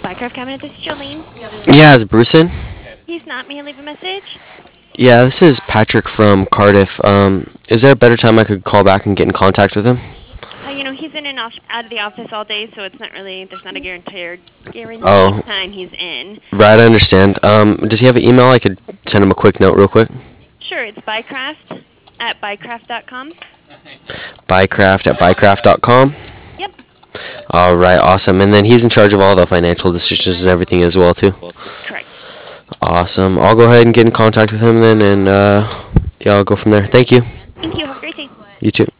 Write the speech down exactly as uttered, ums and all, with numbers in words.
Bycraft Cabinet, this is Jolene. Yeah, is Bruce in? He's not. May I leave a message? Yeah, this is Patrick from Cardiff. Um, is there a better time I could call back and get in contact with him? Uh, you know, he's in and off, out of the office all day, so it's not really, there's not a guaranteed, guaranteed Oh, time he's in. right, I understand. Um, does he have an email? I could send him a quick note real quick. Sure, it's Bycraft at bycraft dot com. Bycraft at bycraft dot com. Yep, All right, awesome. And then he's in charge of all the financial decisions and everything as well, too. correct. Awesome. I'll go ahead and get in contact with him then, and uh, yeah, I'll go from there. Thank you. Thank you. Have a great day. You too.